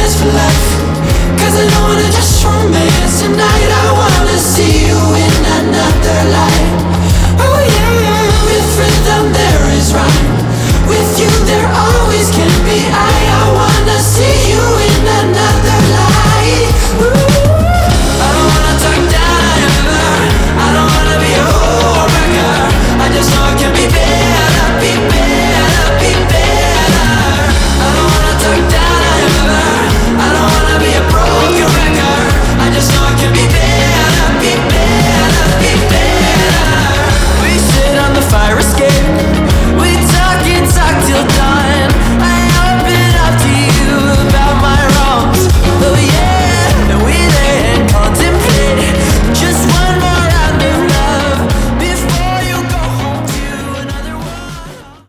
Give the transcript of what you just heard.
for life. Cause I don't wanna just romance tonight. I